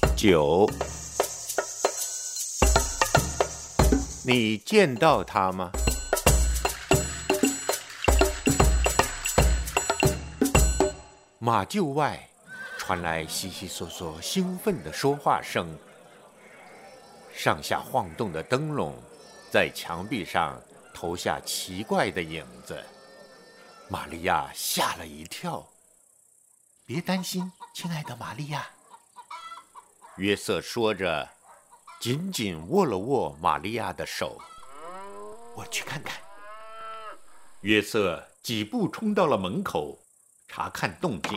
9，你见到他吗？马厩外传来悉悉索索兴奋的说话声，上下晃动的灯笼在墙壁上投下奇怪的影子。玛利亚吓了一跳。别担心，亲爱的玛利亚，约瑟说着，紧紧握了握玛利亚的手。我去看看。约瑟几步冲到了门口，查看动静。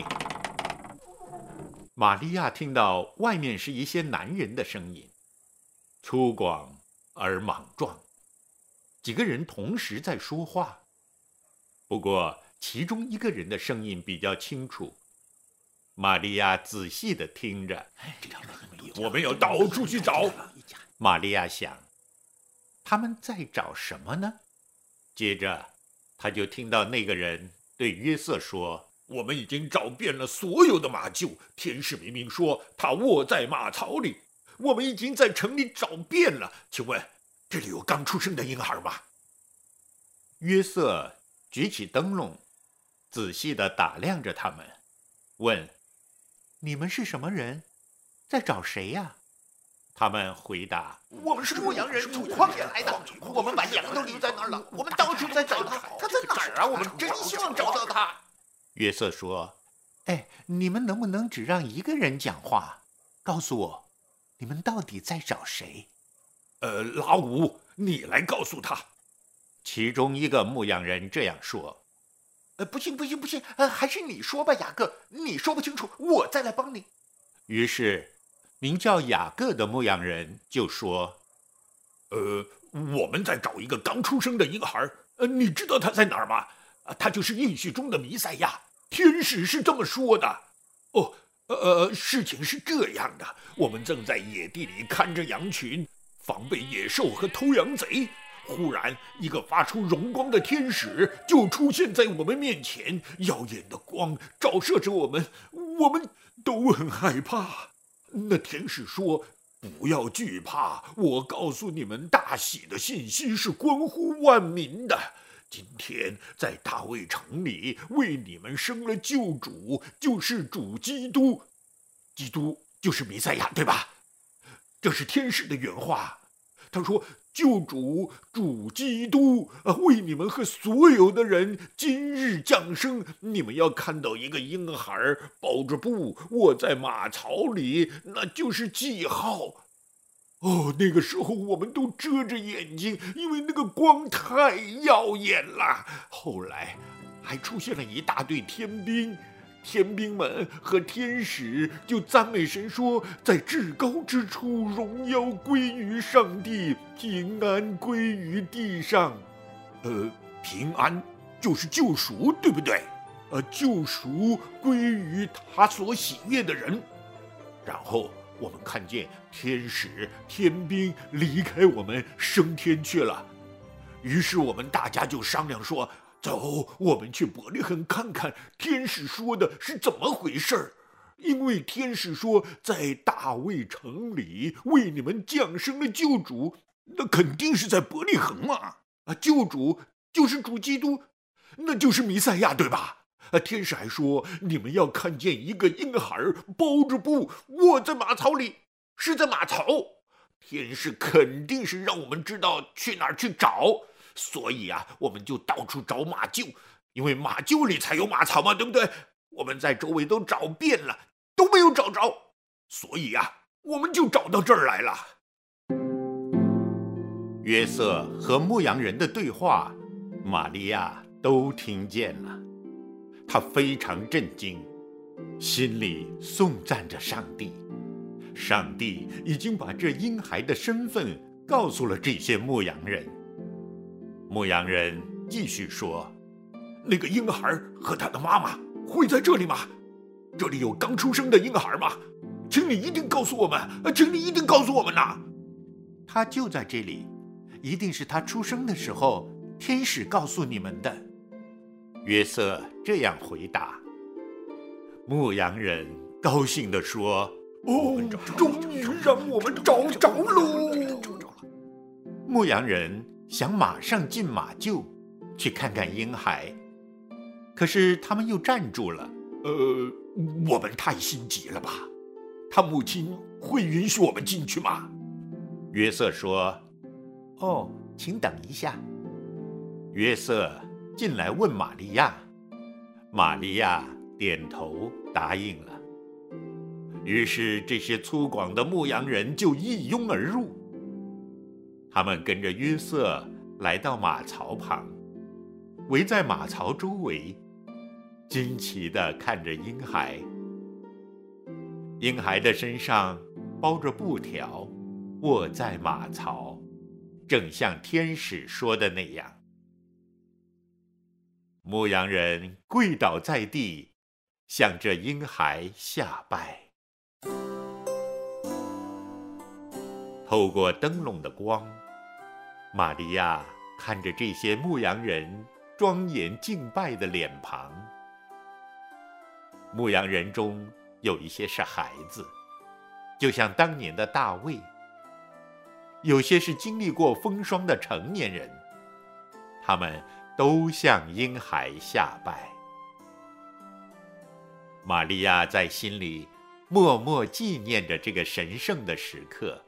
玛利亚听到外面是一些男人的声音，粗犷而莽撞，几个人同时在说话。不过其中一个人的声音比较清楚。玛利亚仔细地听着， 我们要到处去找。 玛利亚想，他们在找什么呢？接着他就听到那个人对约瑟说， 我们已经找遍了所有的马厩，天使明明说他卧在马槽里，我们已经在城里找遍了，请问这里有刚出生的婴孩吗？ 约瑟举起灯笼，仔细地打量着他们，问，你们是什么人？在找谁呀？他们回答， 我们是牧羊人，从旷野来的，我们把羊都留在那儿了，我们到处在找他，他在哪儿啊？我们真希望找到他。 约瑟说，你们能不能只让一个人讲话，告诉我你们到底在找谁？ 拉五，你来告诉他。 其中一个牧羊人这样说。 不行，还是你说吧，雅各，你说不清楚，我再来帮你。 于是名叫雅各的牧羊人就说， 我们在找一个刚出生的婴孩，你知道他在哪儿吗？他就是应许中的弥赛亚，天使是这么说的。事情是这样的，我们正在野地里看着羊群，防备野兽和偷羊贼。忽然，一个发出荣光的天使就出现在我们面前，耀眼的光照射着我们都很害怕。那天使说，不要惧怕，我告诉你们，大喜的信息是关乎万民的。今天在大卫城里为你们生了救主，就是主基督。基督就是弥赛亚，对吧？这是天使的原话。他说，救主主基督为你们和所有的人今日降生，你们要看到一个婴孩抱着布卧在马槽里，那就是记号。那个时候我们都遮着眼睛，因为那个光太耀眼了。后来还出现了一大队天兵，天兵们和天使就赞美神说，在至高之处荣耀归于上帝，平安归于地上。平安就是救赎，对不对？救赎归于他所喜悦的人。然后我们看见天使天兵离开我们升天去了。于是我们大家就商量说，走，我们去伯利恒看看天使说的是怎么回事。因为天使说，在大卫城里为你们降生了救主，那肯定是在伯利恒嘛。救主就是主基督，那就是弥赛亚，对吧？天使还说，你们要看见一个婴孩包着布卧在马槽里，是在马槽。天使肯定是让我们知道去哪儿去找，所以我们就到处找马厩，因为马厩里才有马槽嘛，对不对？我们在周围都找遍了，都没有找着，所以我们就找到这儿来了。 约瑟和牧羊人的对话，玛利亚都听见了。他非常震惊，心里颂赞着上帝。上帝已经把这婴孩的身份告诉了这些牧羊人。牧羊人继续说， 那个婴孩和他的妈妈会在这里吗？这里有刚出生的婴孩吗？请你一定告诉我们，请你一定告诉我们呐！ 他就在这里，一定是他出生的时候，天使告诉你们的。约瑟这样回答。牧羊人高兴地说， 哦，终于让我们找着喽！ 牧羊人想马上进马厩去看看婴孩，可是他们又站住了。 我们太心急了吧？他母亲会允许我们进去吗？ 约瑟说：“哦，请等一下。”约瑟进来问玛利亚，玛利亚点头答应了。于是这些粗犷的牧羊人就一拥而入，他们跟着约瑟来到马槽旁，围在马槽周围，惊奇地看着婴孩。婴孩的身上包着布条，卧在马槽，正像天使说的那样。牧羊人跪倒在地，向这婴孩下拜。透过灯笼的光，玛利亚看着这些牧羊人庄严敬拜的脸庞。牧羊人中有一些是孩子，就像当年的大卫；有些是经历过风霜的成年人，他们都向婴孩下拜。玛利亚在心里默默纪念着这个神圣的时刻。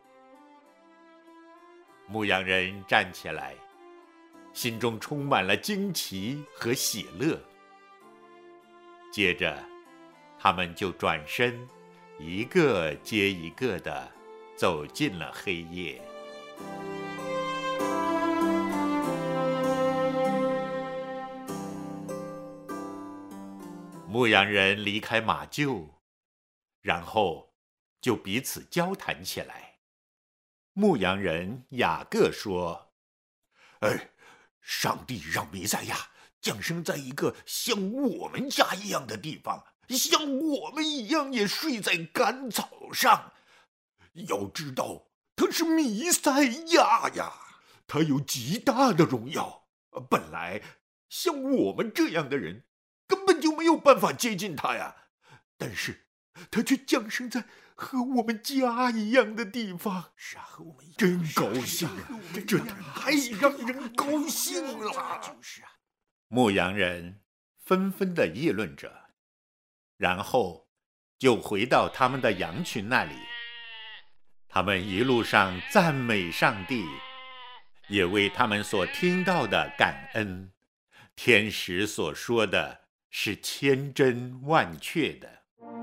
牧羊人站起来，心中充满了惊奇和喜乐。接着，他们就转身，一个接一个地走进了黑夜。牧羊人离开马厩，然后就彼此交谈起来。牧羊人雅各说：“ 上帝让弥赛亚降生在一个像我们家一样的地方，像我们一样也睡在干草上。要知道，他是弥赛亚呀，他有极大的荣耀。本来像我们这样的人根本就没有办法接近他呀，但是他却降生在和我们家一样的地方。是啊，和我们一样，真高兴啊！这太让人高兴了。就是啊。” 牧羊人纷纷地议论着，然后就回到他们的羊群那里。他们一路上赞美上帝，也为他们所听到的感恩。天使所说的是千真万确的。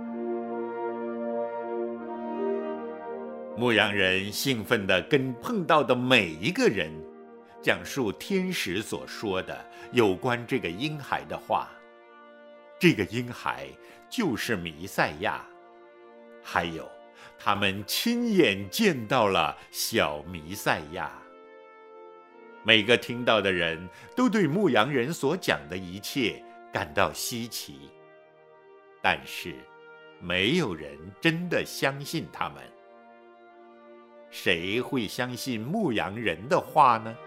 牧羊人兴奋地跟碰到的每一个人讲述天使所说的有关这个婴孩的话。这个婴孩就是弥赛亚，还有他们亲眼见到了小弥赛亚。每个听到的人都对牧羊人所讲的一切感到稀奇，但是没有人真的相信他们。谁会相信牧羊人的话呢？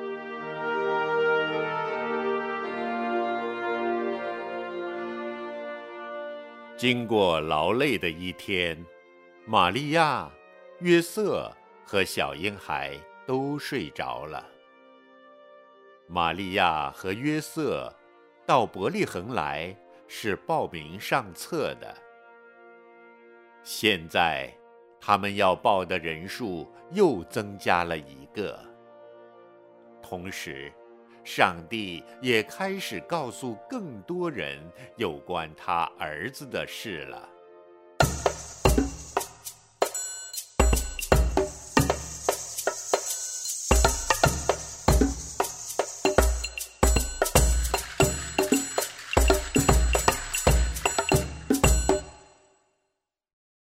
经过劳累的一天，玛利亚、约瑟和小婴孩都睡着了。玛利亚和约瑟到伯利恒来是报名上册的。现在他们要报的人数又增加了一个。同时，上帝也开始告诉更多人有关他儿子的事了。